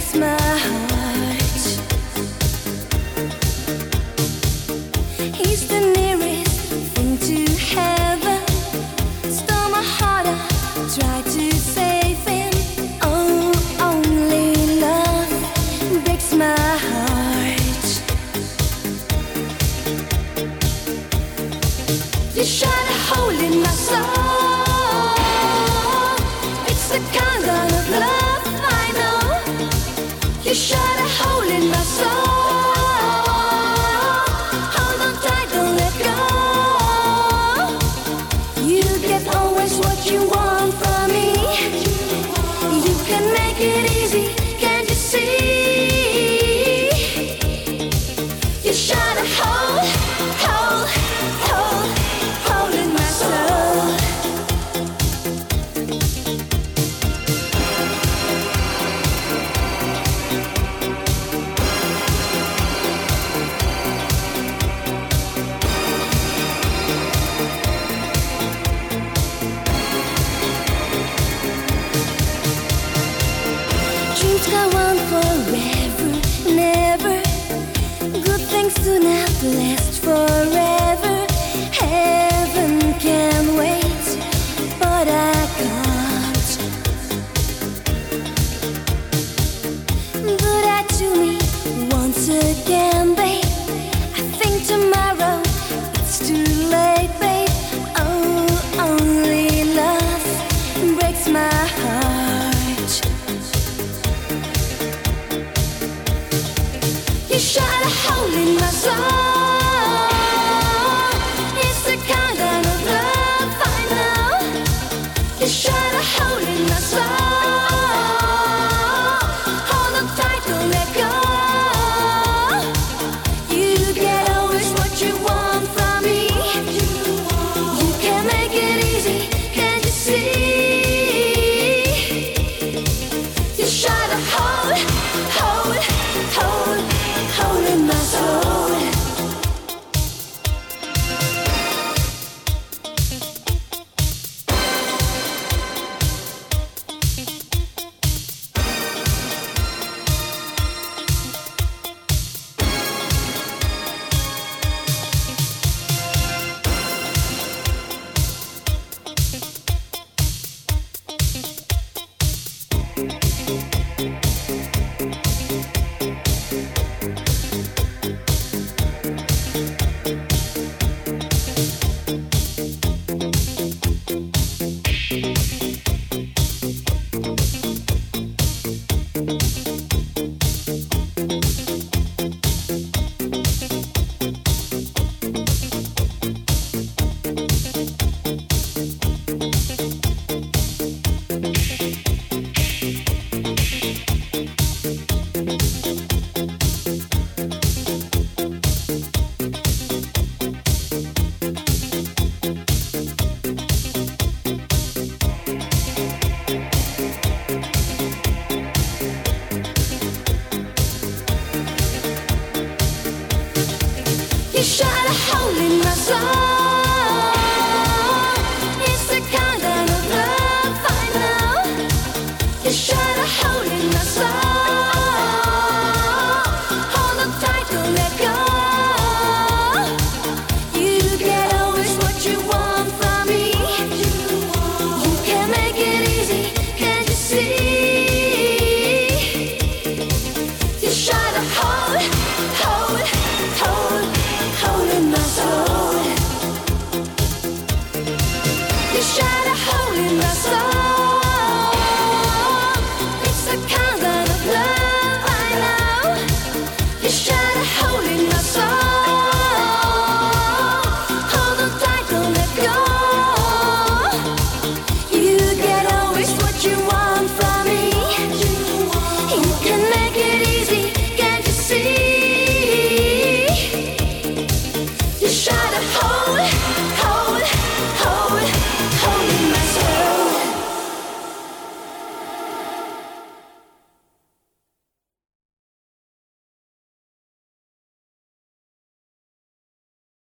breaks my heart. He's the nearest thing to heaven. Stole my heart, I tried to save him. Oh, only love breaks my heart. You shot a hole in my soul. It's the kind of love I know. You shot a hole in my soul. Hold on tight, don't let go. You get always what you want from me. You can make it easy, can't you see? You shot a hole, hole, hole, hole in my soul. Dreams go on forever, never. Good things do not last forever. Heaven can wait, but I can't. Do that to me once again, babe. I think tomorrow it's too late, babe. Oh, only love breaks my heart. You shot a hole in my soul. It's the kind of love I know. You shot a hole in my soul. Hold on tight, don't let go. You get always what you want from me. You can make it easy, can't you see? You shot a hole, hole, hole, hole in my soul. You shot a hole in my soul.